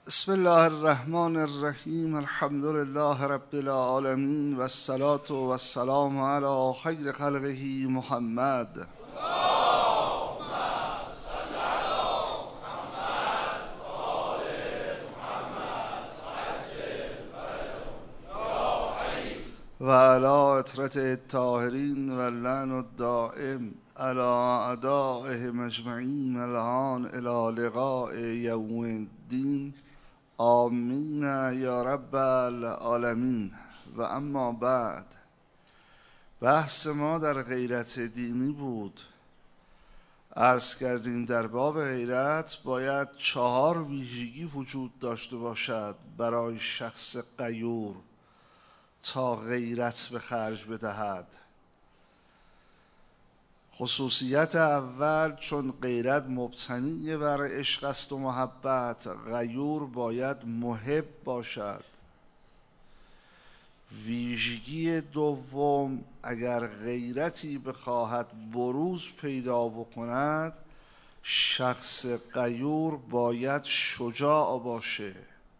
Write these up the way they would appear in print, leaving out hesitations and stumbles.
بسم الله الرحمن الرحیم. الحمد لله رب العالمین و الصلاة و السلام علی خیر خلقه محمد. و علی اطرت الطاهرین و اللعن الدائم علی اعدائهم اجمعین الان الی لقاء یوم الدین. آمین یا رب العالمین. و اما بعد، بحث ما در غیرت دینی بود. عرض کردیم در باب غیرت باید 4 ویژگی وجود داشته باشد برای شخص غیور تا غیرت به خرج بدهد. خصوصیت اول، چون غیرت مبتنی بر عشق است و محبت، غیور باید محب باشد. ویژگی دوم، اگر غیرتی بخواهد بروز پیدا بکند، شخص غیور باید شجاع باشه.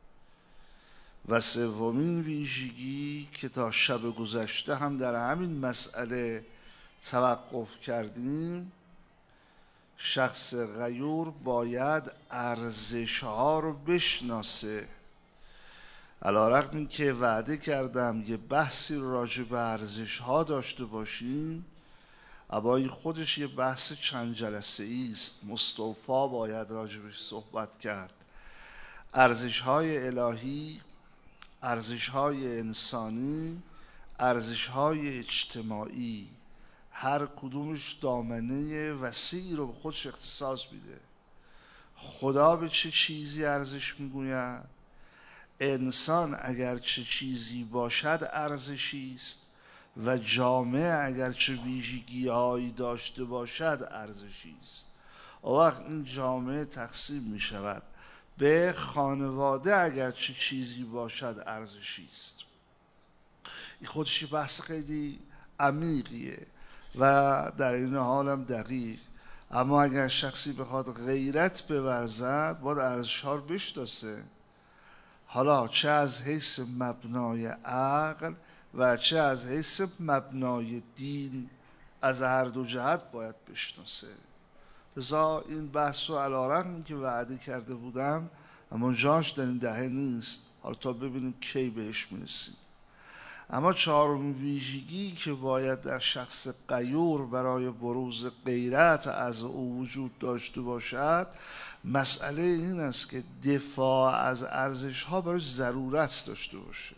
و سومین ویژگی که تا شب گذشته هم در همین مسئله توقف کردیم، شخص غیور باید ارزش‌ها رو بشناسه. علی‌رغم این که وعده کردم یه بحثی راجع به ارزش‌ها داشته باشیم، اما این خودش یه بحث چند جلسه‌ای است. مستوفا باید راجعش صحبت کرد. ارزش‌های الهی، ارزش‌های انسانی، ارزش‌های اجتماعی، هر کدومش دامنه وسیعی رو به خودش اختصاص میده. خدا به چه چیزی ارزش میگوید؟ انسان اگر چه چیزی باشد ارزشی است و جامعه اگر چه ویژگی‌هایی داشته باشد ارزشی است. وقت این جامعه تقسیم می شود به خانواده اگر چه چیزی باشد ارزشی است. این خودش بحث خیلی عمیقیه و در این حال هم دقیق. اما اگر شخصی بخواد غیرت بورزد باید ارزش‌ها رو بشناسه، حالا چه از حیث مبنای عقل و چه از حیث مبنای دین، از هر دو جهت باید بشناسه. لذا این بحث رو علی‌رغم که وعده کرده بودم اما جاش در این دهه نیست، حالا تا ببینیم کی بهش میرسیم. اما 4مین ویژگی که باید در شخص غیور برای بروز غیرت از او وجود داشته باشد، مسئله این است که دفاع از ارزش‌ها براش ضرورت داشته باشه،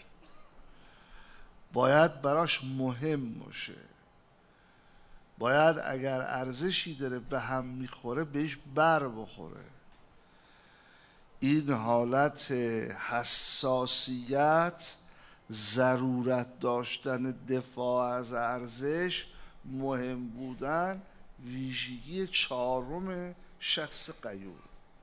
باید براش مهم باشه، باید اگر ارزشی داره به هم میخوره بهش بر بخوره. این حالت حساسیت، ضرورت داشتن دفاع از ارزش، مهم بودن، ویژگی 4 شخص غیور.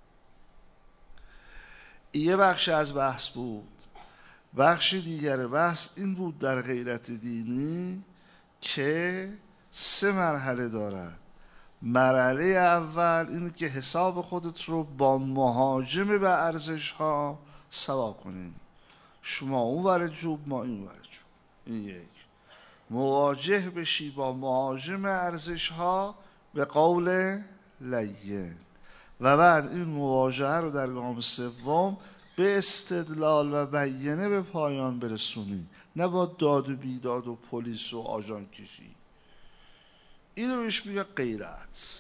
یه بخش از بحث بود. بخش دیگر بحث این بود در غیرت دینی که 3 مرحله دارد. مرحله اول اینه که حساب خودت رو با مهاجم به ارزش ها سوا کنین. شما اون ور جوب، ما این ور جوب. این یک. مواجه بشی با مهاجم ارزش ها به قول لین و بعد این مواجهه رو در گام سوم به استدلال و بیانه به پایان برسونی، نه با داد و بیداد و پلیس و آژان کشی. اینو بهش میگه غیرت.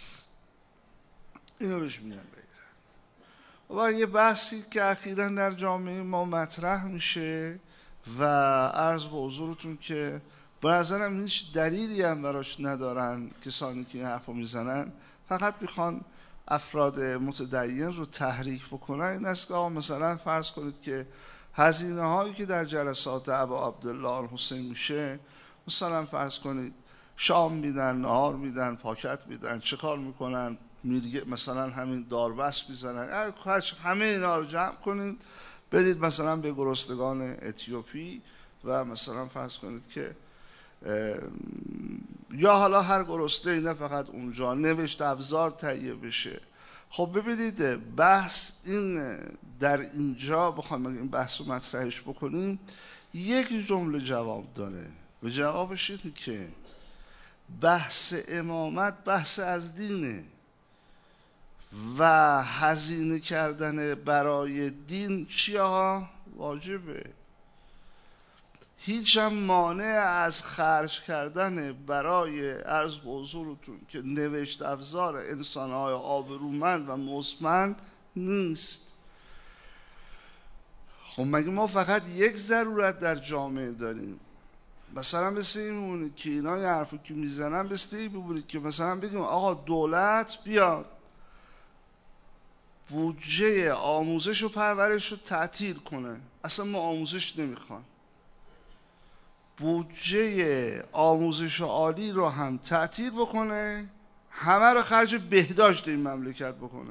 و یه بحثی که اخیراً در جامعه ما مطرح میشه و عرض به حضورتون که به نظرم هیچ دلیلی هم براش ندارن کسانی که این حرفو میزنن، فقط میخوان افراد متدین رو تحریک بکنن. این است که مثلا فرض کنید که هزینه هایی که در جلسات ابا عبدالله الحسین میشه، مثلا فرض کنید شام میدن، نهار میدن، پاکت میدن، چه کار میکنن؟ مثلا همین داربست میزنن. همه اینا رو جمع کنید بدید مثلا به گرسنگان اتیوپی و مثلا فرض کنید که یا حالا هر گرسنه‌ای، نه فقط اونجا، نوشت افزار تهیه بشه خب ببینید بحث این در اینجا بخوایم این بحث رو مطرحش بکنیم یک جمله جواب داره و جوابش اینه که بحث امامت بحث از دینه و هزینه کردن برای دین چیه ها؟ واجبه. هیچ هم مانع از خرج کردن برای عرض به حضورتون که نوشت افزار انسانهای آبرومند و مستمند نیست. خب مگه ما فقط یک ضرورت در جامعه داریم؟ مثلا مثل این بمونید که اینا یه حرفی که میزنن مثل این بمونید که مثلا بگیم آقا دولت بیاد بودجه آموزش و پرورش رو تعطیل کنه، اصلا ما آموزش نمیخوان. بودجه آموزش عالی رو هم تعطیل بکنه، همه رو خرج بهداشت این مملکت بکنه.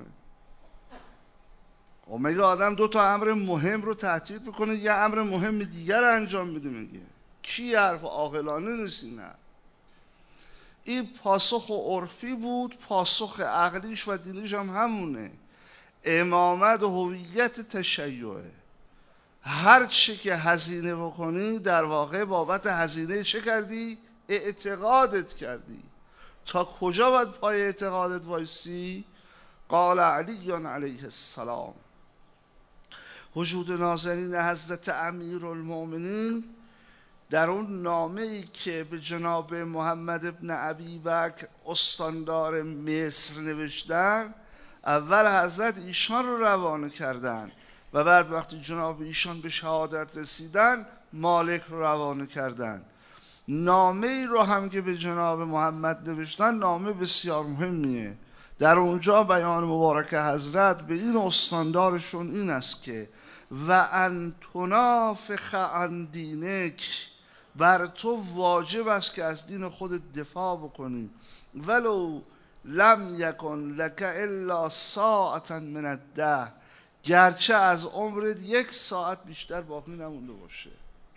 و مگه آدم دو تا امر مهم رو تعطیل بکنه یه امر مهم دیگر رو انجام بده؟ میگه کی حرف عاقلانه نیست؟ نه، این پاسخ عرفی بود، پاسخ عقلیش و دینیش هم همونه. امامت و هویت تشیعه. هر چی که هزینه بکنی در واقع بابت هزینه چه کردی؟ اعتقادت کردی. تا کجا باید پای اعتقادت وایسی؟ قال علی علیه السلام. وجود نازنین حضرت امیرالمومنین در اون نامه‌ای که به جناب محمد ابن ابی بکر استاندار مصر نوشتن، اول حضرت ایشان رو روانه کردن و بعد وقتی جناب ایشان به شهادت رسیدن مالک رو روانه کردن. نامه ای رو هم که به جناب محمد نوشتن نامه بسیار مهمیه. در اونجا بیان مبارک حضرت به این استاندارشون این است که و ان تنافخ عن دینک، بر تو واجب است که از دین خود دفاع بکنی. ولو لم یکن لک الا ساعتا من الدهر، گرچه از عمرت 1 ساعت بیشتر باقی نمونده باشه.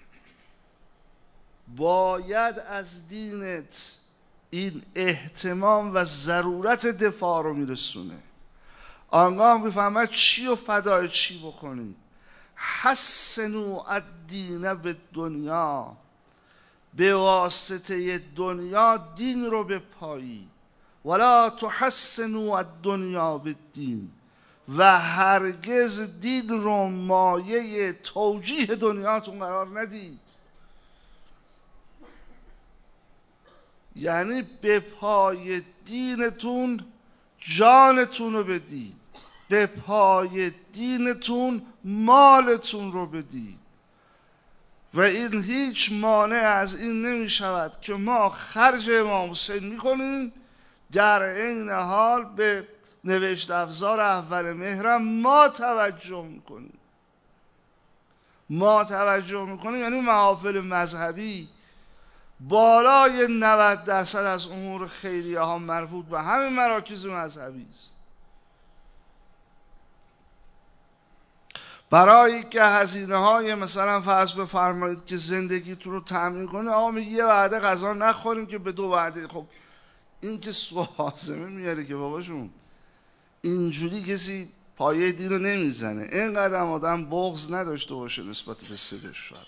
باید از دینت این اهتمام و ضرورت دفاع رو میرسونه. آنگاه میفهمد چی و فدای چی بکنی. حسنوا الدین بالدنیا، به واسطه دنیا دین رو بپایی. ولا تحسنوا الدنیا بالدین، و هرگز دین رو مایه توجیه دنیاتون قرار ندید. یعنی به پای دینتون جانتون رو بدید، به پای دینتون مالتون رو بدید. و این هیچ مانع از این نمی شود که ما خرج امام حسین می کنیم، در این حال به نوشت افزار اول مهرم ما توجه میکنیم. ما توجه میکنیم یعنی محافل مذهبی بالای 90% از امور خیریه ها مربوط به همین مراکز مذهبی است. برای که هزینه های مثلا فرض بفرمایید که زندگیتون رو تامین کنه، آقا میگه یه وعده غذا نخوریم که به 2 وعده. خب این که سوازمه میاره که باباشون اینجوری کسی پایه دین رو نمیزنه. اینقدر آدم بغض نداشته باشه نسبت به سید شهدا.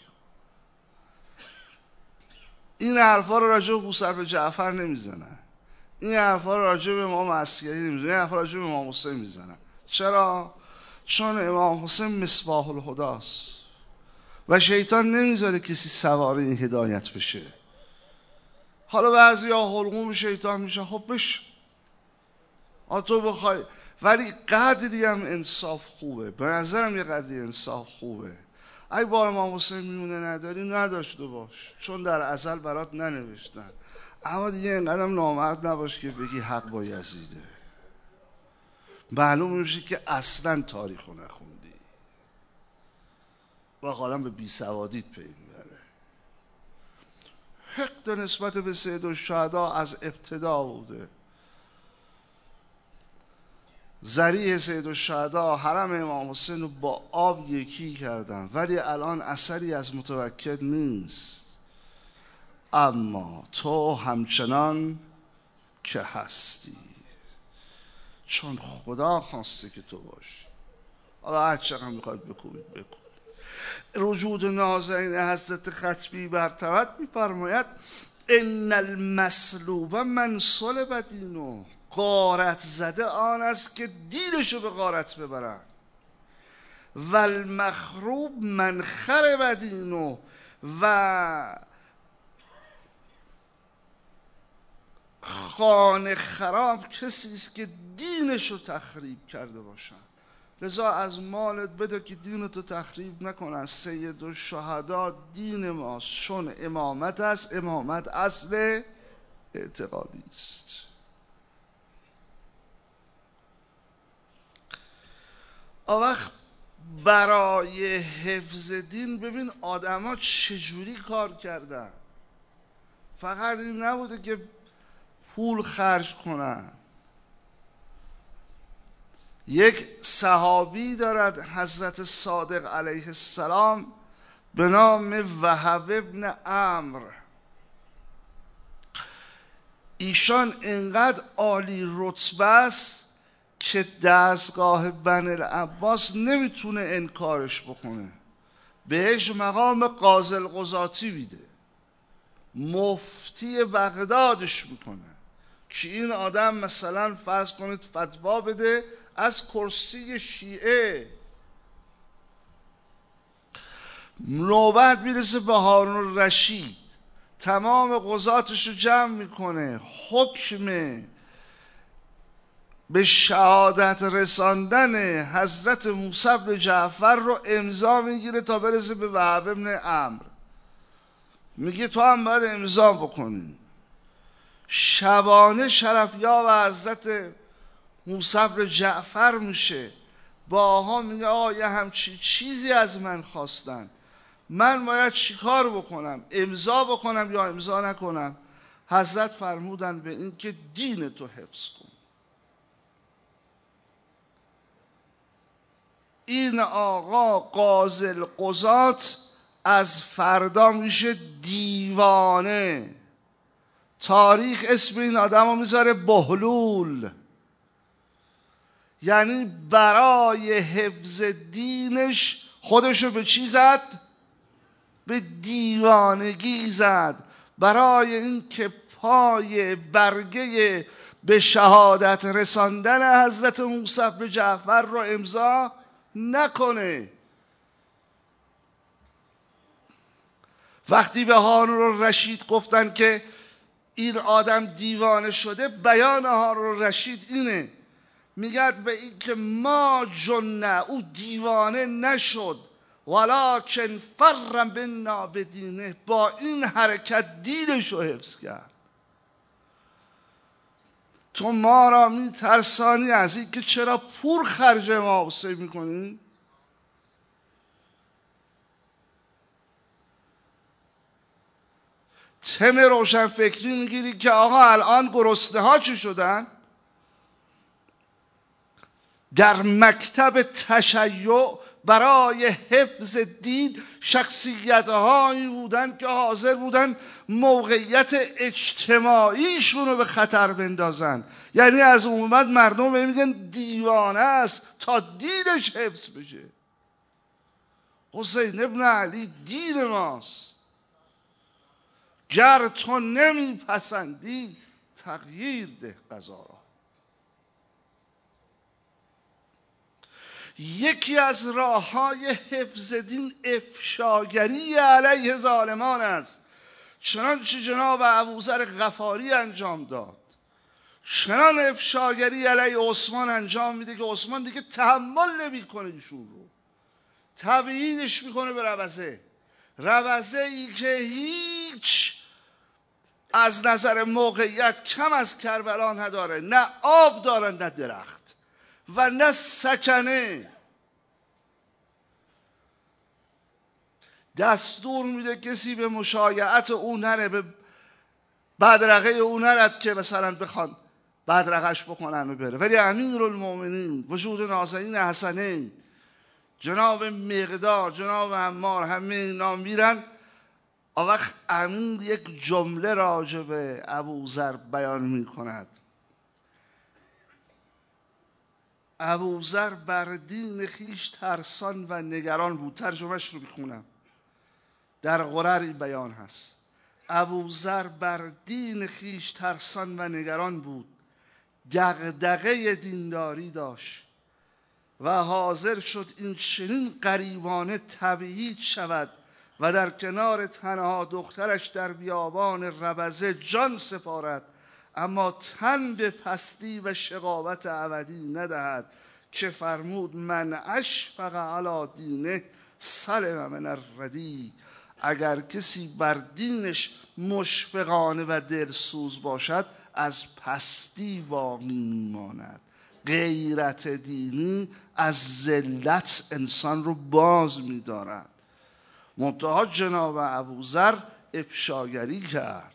این حرفا رو راجع به بوصرف جعفر نمیزنن، این حرفا رو راجع به امام عسکری نمیزنن، این حرفا راجع به امام حسین میزنن. چرا؟ چون امام حسین مصباح الهداست و شیطان نمیذاره کسی سوار این هدایت بشه. حالا بعضیا حلقوم شیطان میشه، خب بشه تو بخوای، ولی قدری هم انصاف خوبه. به نظرم یه قدری انصاف خوبه. ای با امام حسین میونه نداری نداشته باش، چون در ازل برات ننوشتن. اما دیگه اینقدرم نامرد نباش که بگی حق با یزیده. معلوم میشه که اصلا تاریخو نخوندی و حالا به بیسوادیت پی میبره. حقد نسبت به سید الشهدا از ابتدا بوده. ذریح سید الشهدا حرم امام حسین رو با آب یکی کردن، ولی الان اثری از متوکل نیست. اما تو همچنان که هستی، چون خدا خواسته که تو باشی. حالا هر چقدر میخواید بکوبید بکوبید. وجود نازنین حضرت خطبی برتبط میفرماید ان المسلوب من صلب دینه، غارت زده آن است که دینشو به غارت ببرن. و المخروب من خرب دینه، و خانه خراب کسی است که دینشو تخریب کرده باشن. لذا از مالت بده که دینتو تخریب نکنن. سید الشهدا دین ماست، چون امامت است. امامت اصل اعتقادی است. وقت برای حفظ دین ببین آدم ها چجوری کار کردن. فقط این نبوده که پول خرج کنن. یک صحابی دارد حضرت صادق علیه السلام به نام وهب ابن عمرو. ایشان اینقدر عالی رتبه است که دستگاه بنی العباس نمیتونه انکارش بکنه، بهش مقام قاضی القضاتی میده، مفتی بغدادش میکنه که این آدم مثلا فرض کنید فتوا بده از کرسی شیعه. نوبت میرسه به هارون الرشید، تمام قضاتش رو جمع میکنه، حکم به شهادت رساندن حضرت موسی بن جعفر رو امضا میگیره تا برسه به وهب ابن عمرو. میگه تو هم باید امضا بکنی. شبانه شرفیاب حضرت موسی بن جعفر میشه، با آقا میگه آقا یه همچی چیزی از من خواستن، من باید چیکار بکنم؟ امضا بکنم یا امضا نکنم؟ حضرت فرمودن به این که دین تو حفظ کن. این آقا قاضی القضات از فردا میشه دیوانه. تاریخ اسم این آدم رو میذاره بهلول. یعنی برای حفظ دینش خودشو به چی زد؟ به دیوانگی زد. برای این که پای برگه به شهادت رساندن حضرت موسی بن جعفر رو امضا نکنه. وقتی به هارون الرشید گفتن که این آدم دیوانه شده، بیان هارون الرشید اینه، میگد به این که ما جنه، او دیوانه نشد، ولکن فر بنا بدینه، با این حرکت دینش رو حفظ کرد. تو ما را میترسانی از این که چرا پول خرج ما میکنی؟ تم روشن فکری میگیری که آقا الان گرسنه ها چی شدن؟ در مکتب تشیع برای حفظ دین شخصیت هایی بودن که حاضر بودن موقعیت اجتماعیشون رو به خطر بندازن. یعنی از عمومت مردم میگن دیوانه است تا دینش حفظ بشه. حسین ابن علی دین ماست، گر تو نمیپسندی تغییر ده قضا را. یکی از راه‌های حفظ دین افشاگری علیه ظالمان است، چنانچه جناب ابوذر غفاری انجام داد. چنان افشاگری علیه عثمان انجام میده که عثمان دیگه تحمل نمیکنه ایشون رو، تبعیدش میکنه به روزه. روزه ای که هیچ از نظر موقعیت کم از کربلا نداره، نه آب داره نه درخت و نه سکنه. دستور میده کسی به مشایعت او نره، به بدرقه او نرد که مثلا بخوان بدرقش بکنن و بره. ولی امیرالمومنین وجود نازنین حسنین جناب مقداد، جناب عمار، همه اینا میرن. وقت امیر یک جمله راجع به ابوذر بیان میکند. ابوذر بر دین خویش ترسان و نگران بود. ترجمهش رو میخونم، در غرر این بیان هست. ابوذر بر دین خویش ترسان و نگران بود، دغدغه دینداری داشت و حاضر شد این چنین غریبانه تبعید شود و در کنار تنها دخترش در بیابان ربزه جان سپارد، اما تن به پستی و شقاوت ابدی ندهد که فرمود من اشفق علی دینه سلم من الردی. اگر کسی بر دینش مشفقانه و دلسوز باشد از پستی باقی میماند. غیرت دینی از ذلت انسان رو باز می‌دارد. منتها جناب ابوذر افشاگری کرد.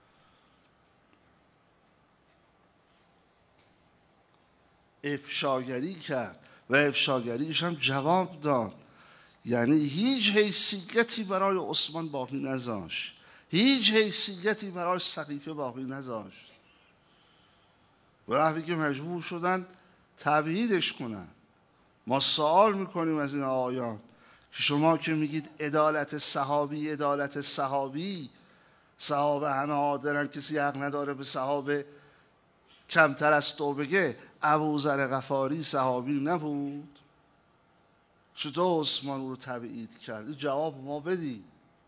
و افشاگریش هم جواب داد. یعنی هیچ حیثیتی برای عثمان باقی نذاشت، هیچ حیثیتی برای سقیفه باقی نذاشت. و وقتی که مجبور شدن تبعیدش کنن. ما سوال میکنیم از این آیات که شما که میگید عدالت صحابی، عدالت صحابی، صحابه همه عادلن، کسی حق نداره به صحابه کمتر از تو بگه. ابوذر غفاری صحابی نبود؟ چطور عثمان رو تبعید کرد؟ جواب ما بدی.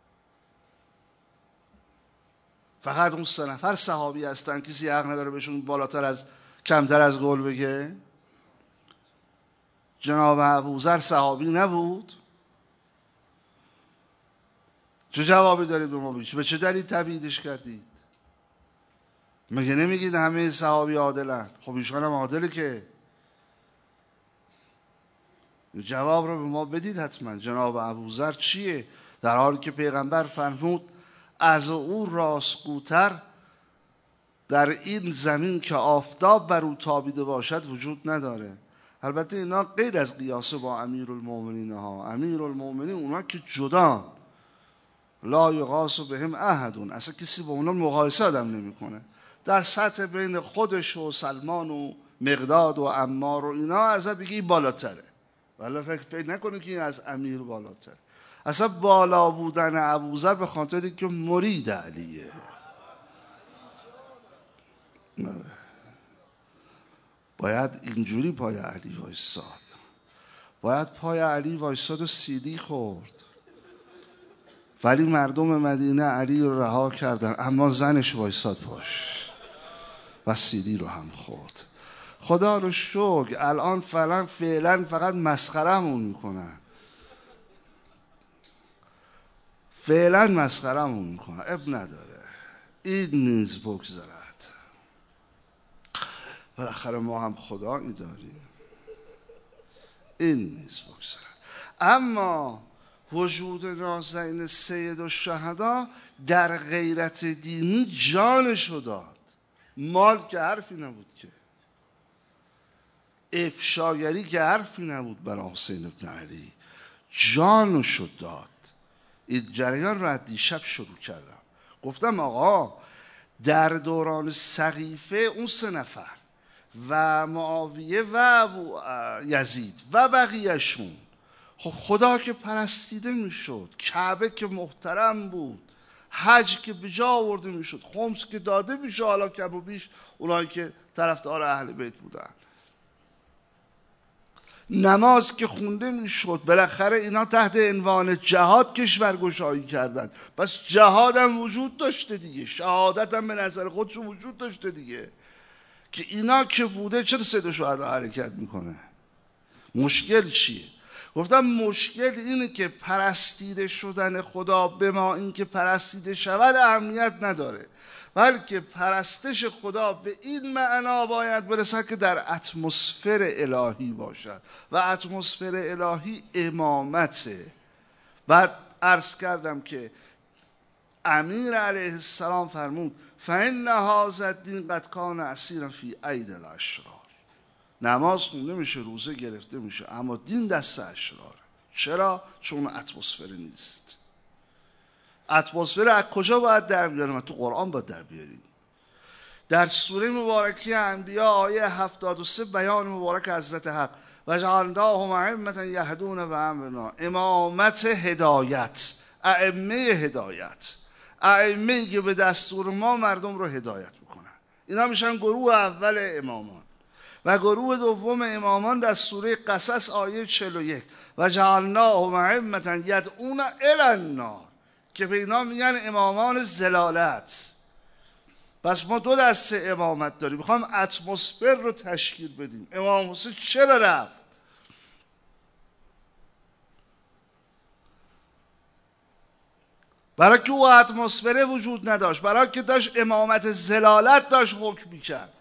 فقط اون 3 نفر صحابی هستن، کسی حق نداره بهشون کمتر از قول بگه؟ جناب ابوذر صحابی نبود؟ چه جوابی دارید به ما بگید؟ به چه دلیل تبعیدش کردید؟ مگه نمیگید همه صحابی عادلن؟ خب ایشان هم عادله که. جواب رو به ما بدید حتما. جناب ابوذر چیه؟ در حالی که پیغمبر فرمود از او راستگوتر در این زمین که آفتاب بر او تابیده باشد وجود نداره. البته اینا غیر از قیاس با امیرالمومنین ها. امیرالمومنین اونا که جدا، لا یقاس بهم احد، اصلا کسی با اونا مقایسه آدم نمیکنه. در سطح بین خودش و سلمان و مقداد و عمار و اینا از بگی بالاتره، ولی فکر نکنه که این از امیر بالاتره. اصلا بالا بودن ابوذر به خاطری که مرید علیه. باید اینجوری پای علی وایساد، باید پای علی وایساد و سیدی خورد. ولی مردم مدینه علی رو رها کردن، اما زنش وایساد پاش و سیدی رو هم خورد. خدا رو شکر الان فعلا فقط مسخره‌مون میکنن، فعلا مسخره‌مون میکنن. اب نداره، این نیز بگذرد. بالاخره ما هم خدایی داریم، این نیز بگذرد. اما وجود نازنین سید الشهدا در غیرت دینی جانشو داد. مال که حرفی نبود، که افشاگری که حرفی نبود برای حسین ابن علی، جانشو داد. این جریان رو از دیشب شروع کردم. گفتم آقا در دوران سقیفه اون 3 نفر و معاویه و ابو یزید و بقیهشون، خب خدا که پرستیده میشد، کعبه که محترم بود، حج که به جا آورده میشد، خمس که داده میشه، حالا کم و بیش اونایی که طرفدار اهل بیت بودن، نماز که خونده میشد. بالاخره اینا تحت عنوان جهاد کشورگشایی کردن، پس جهاد هم وجود داشته دیگه، شهادت هم به نظر خودش وجود داشته دیگه. که اینا که بوده چرا سید شهدا حرکت میکنه؟ مشکل چیه؟ گفتم مشکل اینه که پرستیده شدن خدا به ما این که پرستیده شود اهمیت نداره، بلکه پرستش خدا به این معنا باید برسد که در اتمسفر الهی باشد و اتمسفر الهی امامته. بعد عرض کردم که امیر علیه السلام فرمود فإن هذا الدین قد کان اسیرا فی اید الاشرار. نماز خونده میشه، روزه گرفته میشه، اما دین دست اشراره. چرا؟ چون اتمسفر نیست. اتمسفر از کجا باید در بیاریم؟ تو قرآن باید در بیاریم. در سوره مبارکه انبیا آیه 73 بیان مبارک حضرت حق و جعلناهم ائمة یهدون بامرنا، امامت هدایت، ائمه هدایت، ائمه که به دستور ما مردم رو هدایت میکنن. اینا میشن گروه اول امامان. و گروه دوم امامان در سوره قصص آیه 41 و جعلناهم ائمة یدعون الی النار، که به اینا میگن امامان ضلالت. پس ما دو دسته امامت داریم. میخوام اتمسفر رو تشکیل بدیم. امام حسین چرا رفت؟ برای که او اتمسفر وجود نداشت، برای که داشت امامت ضلالت داشت حکم میکرد.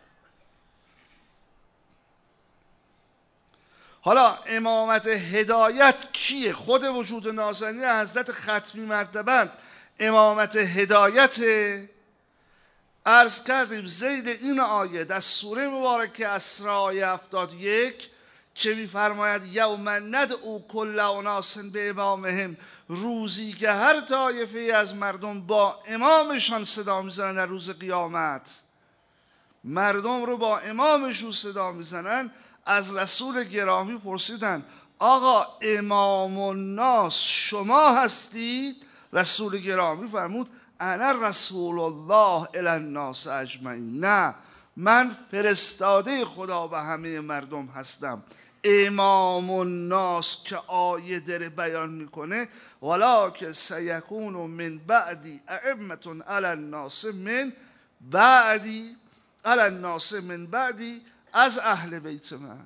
حالا امامت هدایت کیه؟ خود وجود ناسنی حضرت ختمی مرتبه امامت هدایت. عرض کردیم زید این آیه در سوره مبارکه اسراء آیه 71 که می‌فرماید یوم ندعو کل اناس به امامهم، روزی که هر طایفه از مردم با امامشان صدا میزنن. در روز قیامت مردم رو با امامشون صدا میزنن. از رسول گرامی پرسیدن آقا امام الناس شما هستید؟ رسول گرامی فرمود انا رسول الله الی الناس اجمعین، نه، من فرستاده خدا به همه مردم هستم. امام الناس که آیه داره بیان میکنه ولکن سیکون من بعدی ائمة علی الناس من بعدی، علی الناس من بعدی، از اهل بیت من.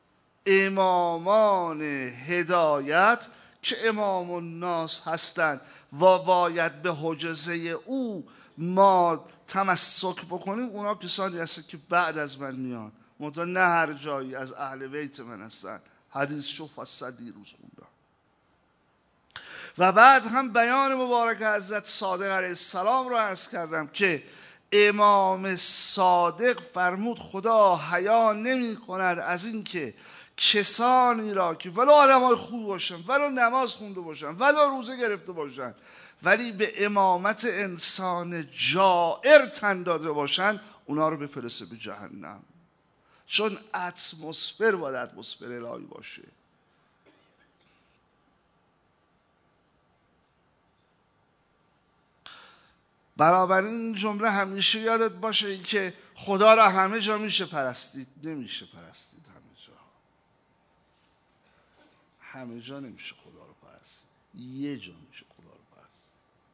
امامان هدایت که امام الناس هستند و باید به حجزه او ما تمسک بکنیم، اونا کسانی هستند که بعد از من میان، منتها نه هر جایی از اهل بیت من هستند. حدیث شو فصل دیروز خوندم. و بعد هم بیان مبارک حضرت صادق علیه السلام را عرض کردم که امام صادق فرمود خدا حیا نمی کند از این که کسانی را که ولو آدم های خوب باشن، ولو نماز خونده باشن، ولو روزه گرفته باشن، ولی به امامت انسان جائر تن داده باشن، اونا رو بفرسته به جهنم. چون اتمسفر باید اتمسفر الهی باشه. بنابراین این جمله همیشه یادت باشه این که خدا را همه جا میشه پرستید، نمیشه پرستید همه جا نمیشه خدا رو پرستید، یه جا میشه خدا رو پرستید.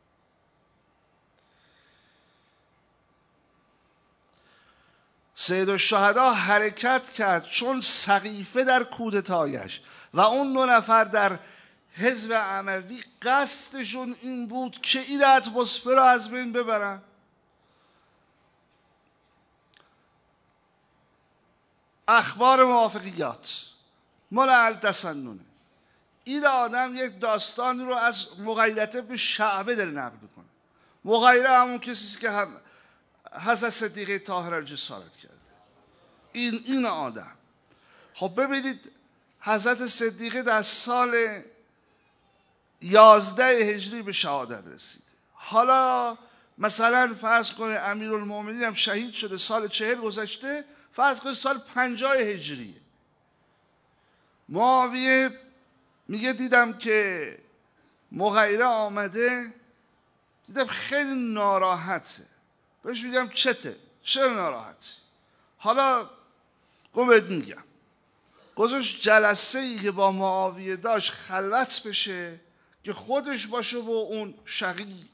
سید الشهدا حرکت کرد چون سقیفه در کودتایش و اون 2 نفر در حزب اموی قصدشون این بود که این اتمسفر رو از بین ببرن. اخبار موافقیات مال التسننه. این آدم یک داستانی رو از مغیرة ابن شعبه داره نقل میکنه. مغیره همون کسی که هم حضرت صدیقه طاهره رو جسارت کرده. این آدم، خب ببینید حضرت صدیقه در سال 11 هجری به شهادت رسیده. حالا مثلا فرض کنه امیرالمومنین هم شهید شده سال 40 گذشته، فرض کنه سال 50 هجریه. معاویه میگه دیدم که مغیره آمده، دیدم خیلی ناراحته. بهش میگم چرا ناراحتی؟ حالا گفت میگم گذاشت جلسه ای که با معاویه داشت خلوت بشه که خودش باشه و اون شقی.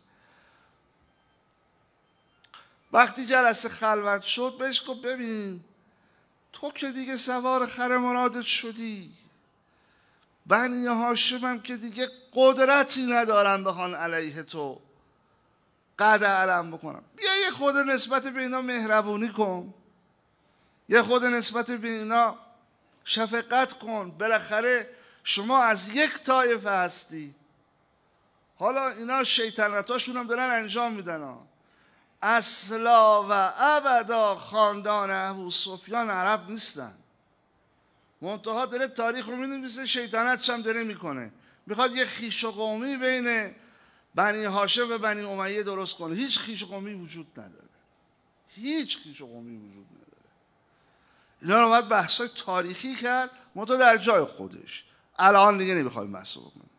وقتی جلسه خلوت شد بهش گفت ببین تو که دیگه سوار خر مرادت شدی، بنی هاشم هم که دیگه قدرتی ندارن بخوان علیه تو قد علم بکنم. بیا یه خود نسبت به اینا مهربونی کن، یه خود نسبت به اینا شفقت کن، بالاخره شما از یک طایفه هستی. حالا اینا شیطنتاشون هم دارن انجام میدن. اصلا و ابدا خاندان ابوسفیان عرب نیستن، منتها داره تاریخ رو مینویسه، شیطنتش هم داره میکنه، میخواد یه خویش و قومی بین بنی هاشم و بنی امیه درست کنه. هیچ خویش و قومی وجود نداره. هیچ کیش و قومی وجود نداره. اینا رو باید بحثای تاریخی کرد، منتها در جای خودش. الان دیگه نمیخوایم بحث بکنیم.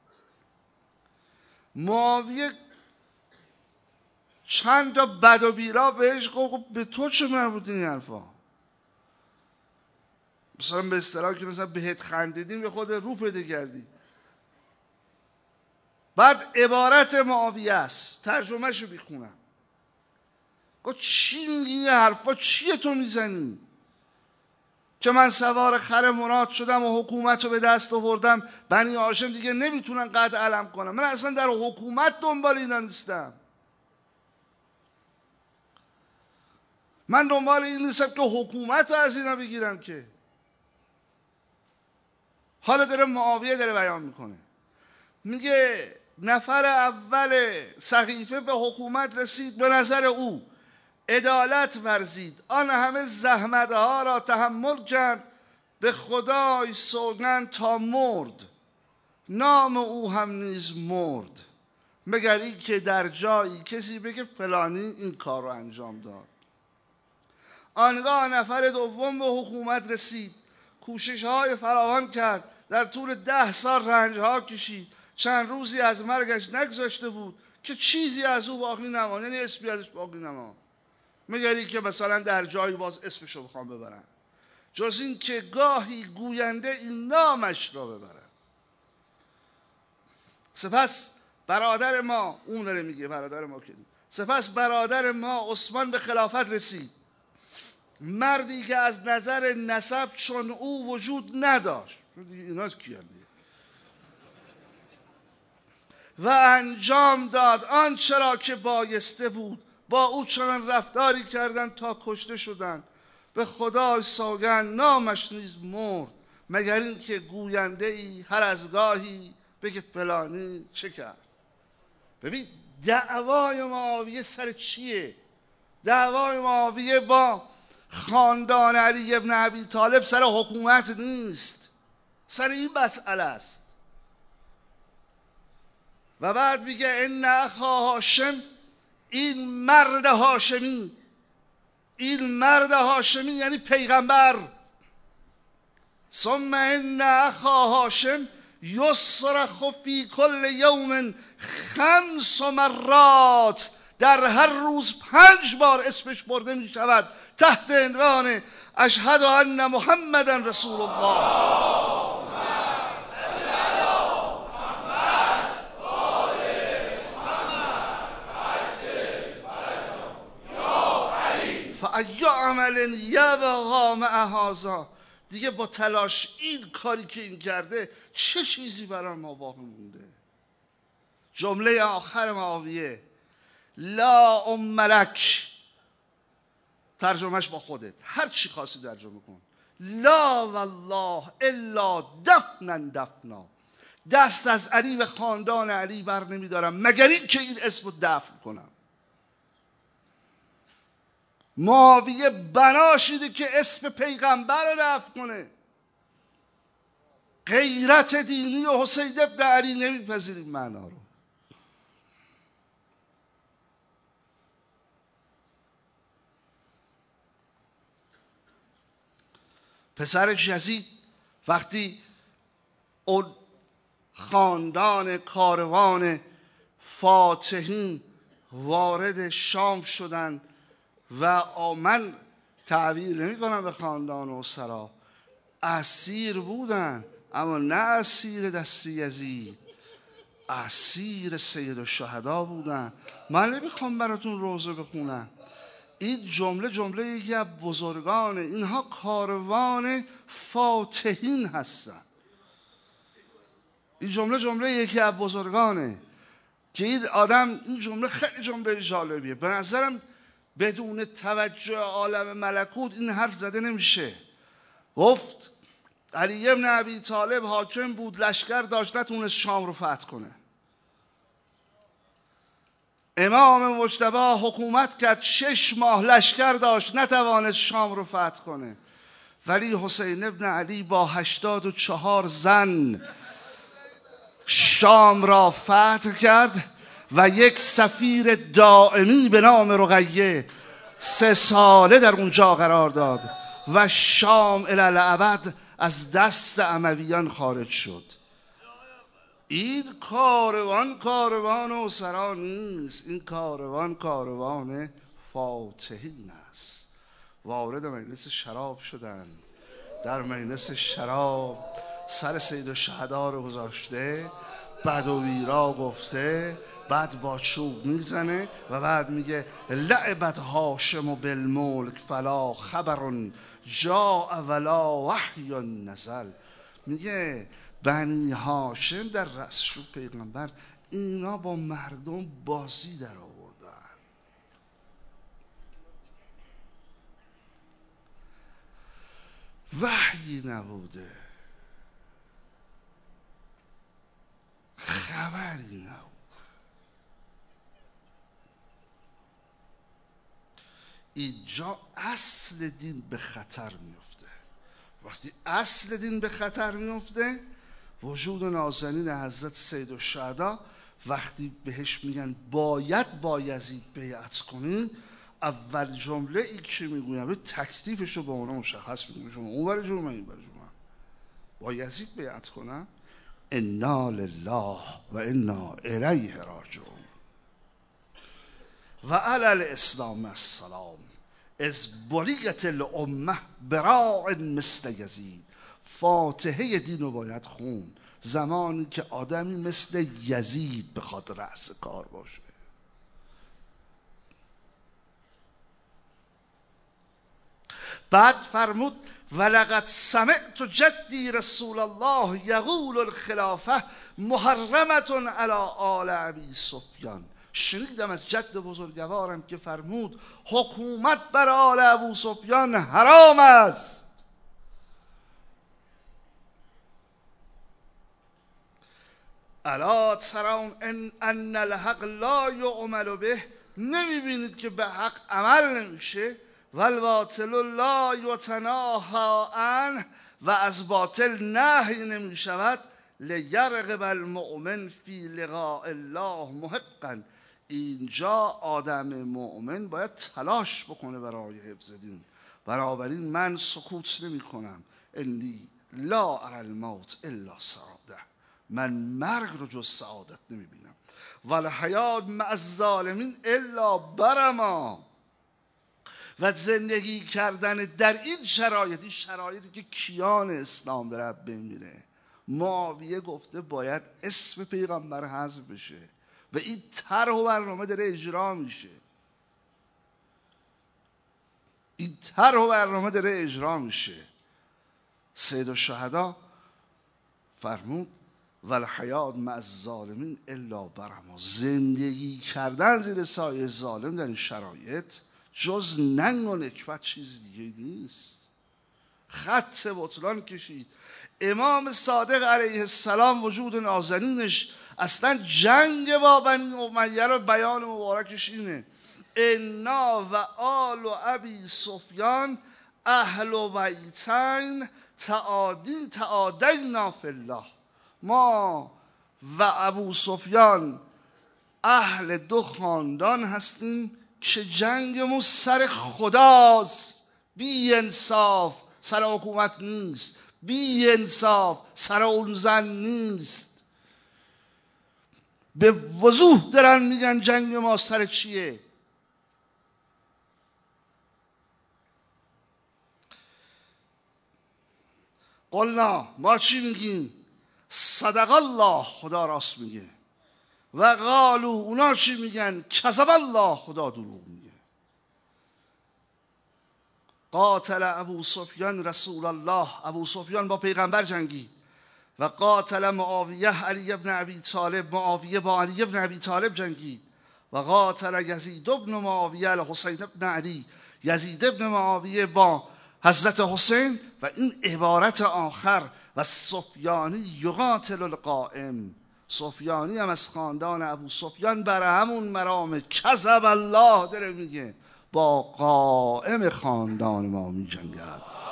معاویه چند تا بد و بیرا بهش گفت به تو چه مربوطه این حرفا؟ مثلا به اصطلاح که مثلا بهت خندیدیم به خود رو پیدا کردی. بعد عبارت معاویه است، ترجمهشو میخونم. گفت چی میگی این حرفا؟ چیه تو میزنی؟ که من سوار خر مراد شدم و حکومت رو به دست آوردم، بنی هاشم دیگه نمیتونن قد علم کنم. من اصلا در حکومت دنبال اینا نیستم. من دنبال این نیستم که حکومت رو از اینا بگیرم. که حالا داره معاویه داره بیان میکنه، میگه نفر اول صحیفه به حکومت رسید، به نظر او عدالت ورزید، آن همه زحمت ها را تحمل کرد، به خدای سوگند تا مرد، نام او هم نیز مرد، مگر این که در جایی کسی بگه فلانی این کار رو انجام داد. آنگاه نفر دوم به حکومت رسید، کوشش های فراوان کرد، در طول 10 سال رنج ها کشید، چند روزی از مرگش نگذشته بود که چیزی از او باقی نماند، یعنی اسمی ازش باقی نماند، مگر این که مثلا در جایی باز اسمشو بخوام ببرن، جز این که گاهی گوینده این نامش را ببرن. سپس برادر ما، اون داره میگه برادر ما که سپس برادر ما عثمان به خلافت رسید، مردی که از نظر نسب چون او وجود نداشت. اینا کیان و انجام داد آنچه را که بایسته بود، با او چنان رفتاری کردند تا کشته شدند، به خدای سوگند نامش نیز مرد، مگر این که گوینده ای هر از گاهی بگه فلانی چه کرد. ببین دعوای معاویه سر چیه؟ دعوای معاویه با خاندان علی ابن ابی طالب سر حکومت نیست، سر این مسئله است. و بعد میگه ان اخا هاشم، این مرد هاشمی، این مرد هاشمی یعنی پیغمبر. ثم ان اخا هاشم یصرخ فی کل یوم 5 مرات، در هر روز 5 بار اسمش برده می شود تحت عنوان اشهد ان محمدا رسول الله. فأی عمل یبقی مع هذا، دیگه با تلاش این کاری که این کرده چه چیزی برای ما باقی مونده؟ جمله آخر معاویه لا ام لک، ترجمهش با خودت هر چی خواستی ترجمه کن. لا والله الا دفنا دفنا، دست از علی و خاندان علی بر نمیدارم مگر این که این اسم رو دفن کنم. معاویه بناشیده که اسم پیغمبر رو دفن کنه. غیرت دینی و حسین ابن علی نمیپذیریم معنا رو. پسرش یزید وقتی اون خاندان کاروان فاتحین وارد شام شدن و من تعبیر نمی کنم به خاندان اسرا، اسیر بودن، اما نه اسیر دست یزید، اسیر سید الشهدا بودن. من نمیخوام براتون روزه بخونم، این جمله یکی از بزرگانه، اینها کاروان فاتحین هستن. این جمله یکی از بزرگانه که این آدم، این جمله خیلی جمله جالبیه به نظرم. بدون توجه عالم ملکوت این حرف زده نمیشه. گفت علی ابن ابی طالب حاکم بود، لشکر داشت، نتونست شام رو فتح کنه. امام مجتبی حکومت کرد، 6 ماه لشکر داشت، نتوانست شام رو فتح کنه. ولی حسین ابن علی با 84 زن شام را فتح کرد و یک سفیر دائمی به نام رقیه 3 ساله در اونجا قرار داد و شام الالعبد از دست امویان خارج شد. این کاروان اسرا نیست، این کاروان فاتحین است. وارد مجلس شراب شدن، در مجلس شراب سر سید الشهدا رو گذاشته، بدوی را گفته، بعد با چوب میزنه و بعد میگه لعبت هاشم بالملک فلا خبر جاء ولا وحی نزل. میگه بنی هاشم در رأسشون پیغمبر، اینا با مردم بازی در آوردن. وحی نبوده، خبری نبود. اینجا اصل دین به خطر میفته. وقتی اصل دین به خطر میفته، وجود نازنین حضرت سید الشهدا وقتی بهش میگن باید با یزید بیعت کنین، اول جمله ای که میگویم به تکلیفش رو به اونا مشخص میگویم. شما اون ور جمعه این ور جمعه با یزید بیعت کنن، انا لله و انا الیه راجعون. و علی الاسلام السلام از بلیت الامه براع مثل یزید. فاتحه دین رو باید خون زمانی که آدمی مثل یزید بخواد رأس کار باشه. بعد فرمود ولقد سمعت جدی رسول الله یقول الخلافه محرمة علی آل ابی سفیان. شنیدم از جد بزرگوارم که فرمود حکومت بر آل ابو سفیان حرام است. الا ترون ان الحق لا یعمل به. نمیبینید که به حق عمل نمیشه؟ والباطل لا یتناهی عنه. و از باطل نهی نمیشود. لیرغب المؤمن فی لقاء الله محقا. اینجا آدم مؤمن باید تلاش بکنه برای حفظ دین. بنابراین من سکوت نمی کنم. انی لا اری الموت الا سعاده. من مرگ رو جز سعادت نمی بینم. والحیات مع الظالمین الا برما. و زندگی کردن در این شرایطی که کیان اسلام داره بمیره. معاویه گفته باید اسم پیغمبر حذف بشه و این طرح و برنامه داره اجرا میشه. این طرح و برنامه داره اجرا میشه. سید الشهدا فرمود والحیات مع الظالمین الا برما. زندگی کردن زیر سایه ظالم در این شرایط جز ننگ و نکبت چیز دیگه نیست. خط بطلان کشید. امام صادق علیه السلام وجود نازنینش اصلا جنگ با بنی امیه رو بیان مبارکش اینه انا و آل و ابی سفیان اهل بیتین تعادینا فی الله. ما و ابو سفیان اهل 2 خاندان هستیم که جنگمون سر خداست. بی انصاف سر حکومت نیست، بی انصاف سر اون زن نیست. به وضوح دارن میگن جنگ ما سر چیه. قلنا ما چی میگیم؟ صدق الله، خدا راست میگه. و قالو اونا چی میگن؟ کذب الله، خدا دروغ میگه. قاتل ابو سفیان رسول الله. ابو سفیان با پیغمبر جنگید. و قاتل معاویه علی ابن ابی طالب. معاویه با علی ابن ابی طالب جنگید. و قاتل یزید ابن معاویه الحسین ابن علی. یزید ابن معاویه با حضرت حسین. و این عبارت آخر و سفیانی یقاتل القائم. سفیانی هم از خاندان ابو سفیان بر همون مرام کذب الله داره میگه با قائم خاندان ما می جنگد.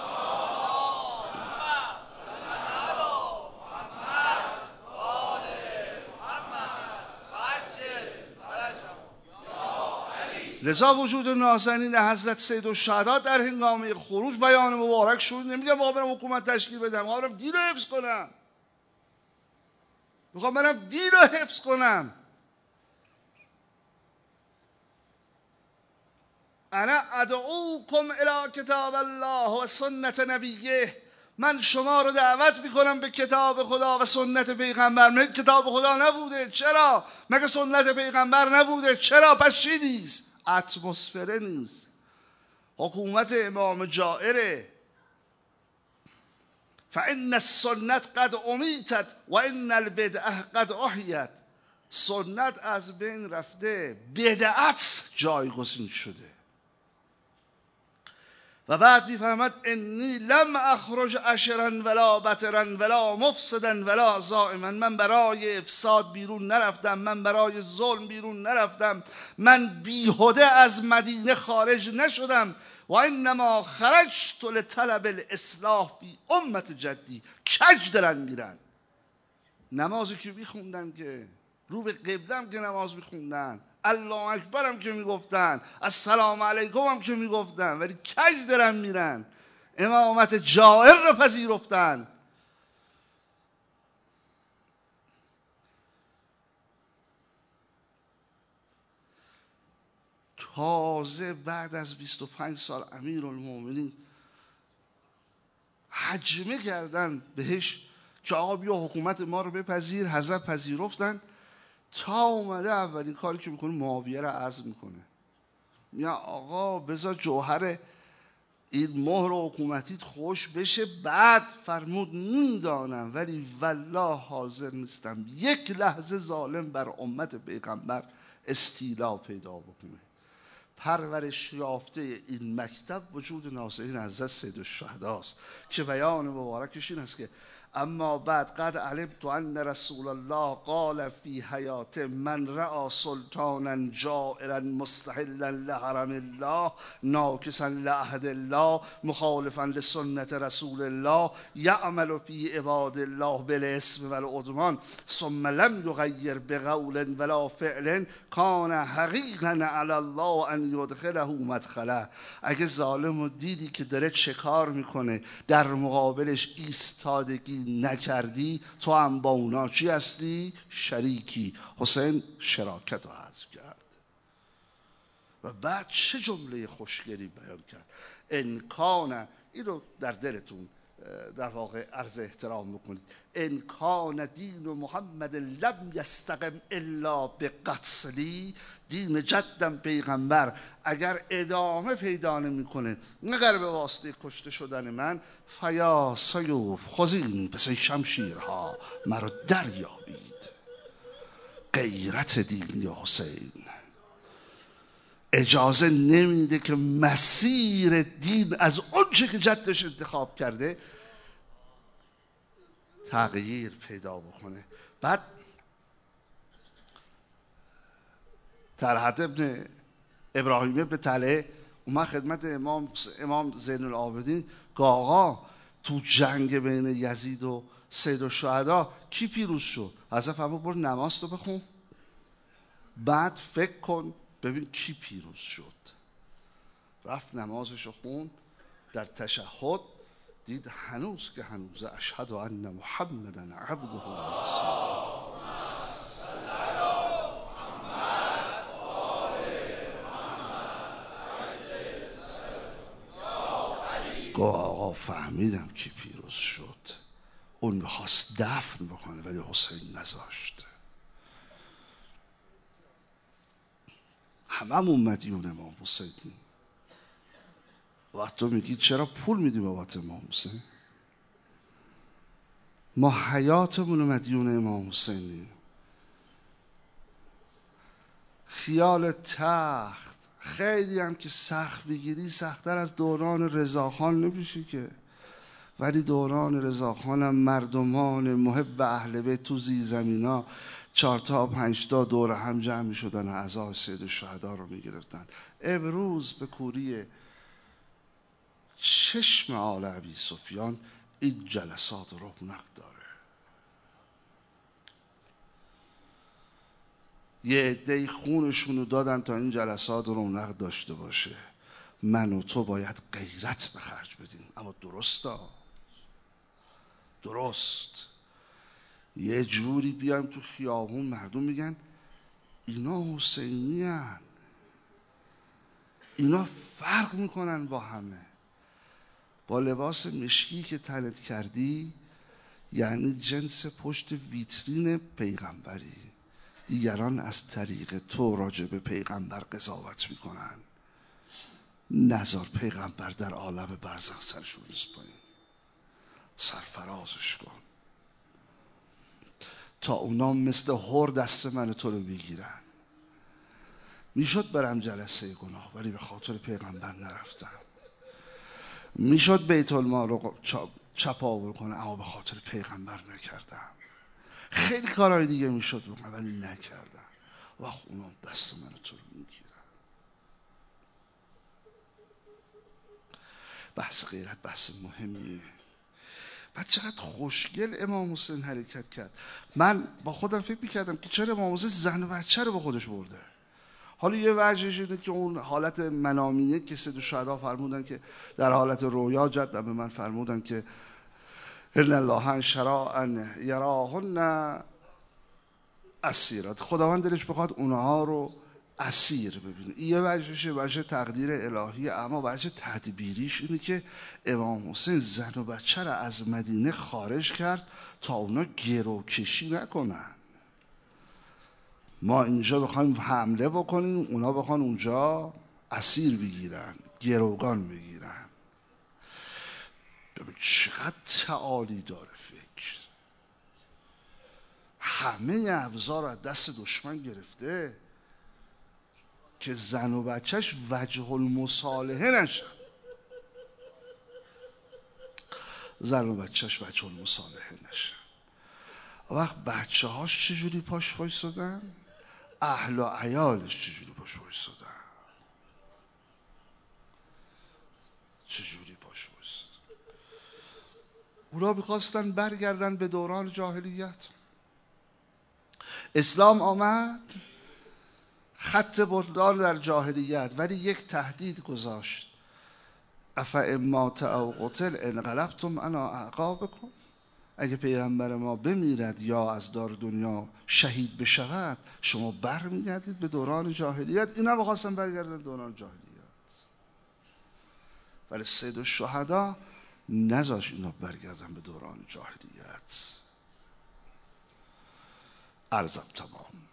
لذا وجود نازنین حضرت سید الشهدا در هنگام خروج بیان مبارک شد. نمیگم ما برم حکومت تشکیل بدم، ما برم دین رو حفظ کنم، میخوام برم دین رو حفظ کنم. انا ادعوکم الی کتاب الله و سنت نبیه، من شما رو دعوت میکنم به کتاب خدا و سنت پیغمبر. مگه کتاب خدا نبوده؟ چرا؟ مگه سنت پیغمبر نبوده؟ چرا؟ پس چی نیست؟ اتمسفره نیست، حکومت امام جائره. فان السنت قد امیتت و ان البدعه قد احیت. سنت از بین رفته، بدعت جایگزین شده. و بعد میفرماد انی لم اخرج اشرا ولا بطرا ولا مفسدا ولا زائما. من برای افساد بیرون نرفتم، من برای ظلم بیرون نرفتم، من بیهوده از مدینه خارج نشدم. و انما خرجت لطلب الاصلاح فی امت جدی. کج دارن میرن، نمازی که میخوندن، که رو به قبله هم که نماز میخوندن، الله اکبر هم که میگفتن، السلام علیکم هم که میگفتن، ولی کج دارن میرن، امامت جائر رو پذیرفتن. تازه بعد از 25 سال امیرالمومنین هجمه کردن بهش که آقا بیا حکومت ما رو بپذیر. حضرت پذیرفتن. تا اومده اولین کاری که میکنه معاویه رو عزل میکنه. یا آقا بذار جوهر این مهر حکومتیت خوش بشه. بعد فرمود میدانم ولی والله حاضر نیستم یک لحظه ظالم بر امت پیغمبر استیلا پیدا بکنه. پرورش یافته این مکتب وجود نازنین حضرت سید الشهداست که بیان مبارکش این است که اما بعد قد علمت ان رسول الله قال فی حیات من رأى سلطانا جائرا مستحلا لحرم الله ناکسا لعهد الله مخالفا لسنت رسول الله یعمل فی عباد الله بالاسم والعدوان ثم لم یغیر بقول ولا فعل کان حقیقا علی الله ان یدخله مدخله. اگه ظالم رو دیدی که داره چه کار میکنه، در مقابلش ایستادگی نکردی، تو هم با اونا چی هستی؟ شریکی. حسین شراکت رو حذف کرد و بعد چه جمله خوشگلی بیان کرد. انکان، این رو در دلتون در واقع عرض احترام بکنید. انکان دین محمد لم یستقم الا بقتلی. دین جدم پیغمبر اگر ادامه پیدا نمیکنه مگر به واسطه کشته شدن من، فیا سیوف خذینی، پس این شمشیرها مرا دریابید. غیرت دین حسین اجازه نمیده که مسیر دین از اونچه که جدش انتخاب کرده تغییر پیدا بکنه. بعد طلحه ابن ابراهیم ابن طلحه اومد خدمت امام زین العابدین که آقا تو جنگ بین یزید و سید الشهدا کی پیروز شد؟ حضرت فرمود برو نماز تو بخون، بعد فکر کن ببین کی پیروز شد. رفت نمازشو خون، در تشهد دید هنوز که هنوزه اشهد ان محمدا عبده و رسوله. گفت آقا فهمیدم کی پیروز شد. اون میخواست دفن بکنه ولی حسین نذاشت. هممون مدیون امام حسینی. و تو میگی چرا پول میدیم بابت امام حسین؟ ما حیاتمون مدیون امام حسینی. خیال تخت خیلی هم که سخت بگیری سخت‌تر از دوران رضاخان نمیشه که، ولی دوران رضاخان هم مردمان محب اهل بیت تو زیرزمینا 4 تا 5 تا دور هم جمع می‌شدن و اعضای سید الشهدا رو می‌گرفتن. امروز به کوری چشم آل ابی سفیان این جلسات رونق داره. یه عده‌ای خونشونو دادن تا این جلسات رونق داشته باشه. من و تو باید غیرت به خرج بدیم. اما درست یه جوری بیایم تو خیابون مردم میگن اینا حسینی هن، اینا فرق میکنن با همه. با لباس مشکی که تنت کردی یعنی جنس پشت ویترین پیغمبری. دیگران از طریق تو راجع به پیغمبر قضاوت میکنن. نذار پیغمبر در عالم برزخ سرشو بریز پایین، سرفرازش کن تا اونا مثل هر دست من تو رو بگیرن. میشد برم جلسه گناه ولی به خاطر پیغمبر نرفتم. میشد بیت المال رو چپاول کنم اما به خاطر پیغمبر نکردم. خیلی کارهای دیگه میشد بکنم ولی نکردم. وقت اونا دست من تو رو میگیرن. بحث غیرت بحث مهمیه. بعد چقدر خوشگل امام حسین حرکت کرد. من با خودم فکر میکردم که چرا امام حسین زن و بچه رو با خودش برده. حالا یه وجهش اینه که اون حالت منامیه که سید الشهدا فرمودن که در حالت رویا جدن به من فرمودن که ان الله انشرا ان یراهن اسیرات، خداوند دلش بخواد اونها رو اسیر ببینه. این یه وجهشه، وجه تقدیر الهی. اما وجه تدبیریش اینه که امام حسین زن و بچه رو از مدینه خارج کرد تا اونا گروکشی نکنن. ما اینجا بخوایم حمله بکنیم اونا بخوان اونجا اسیر بگیرن، گروگان بگیرن. ببین چقدر تعالی داره فکر. همه ابزار از دست دشمن گرفته که زن و بچهش وجه المصالحه نشن. زن و بچهش وجه المصالحه نشن. وقت بچه هاش چجوری پاش وایسادن؟ اهل و عیالش چجوری پاش وایسادن؟ چجوری پاش وایسادن؟ اونا میخواستن برگردن به دوران جاهلیت. اسلام آمد خط بردار در جاهلیت، ولی یک تهدید گذاشت: افامات او قتل انقلبتم علی اعقابکم. اگه پیغمبر ما بمیرد یا از دار دنیا شهید بشود شما برمیگردید به دوران جاهلیت. اینا می‌خواستن برگردن دوران جاهلیت ولی سید الشهدا نذاش اینا برگردن به دوران جاهلیت. عرضم تمام.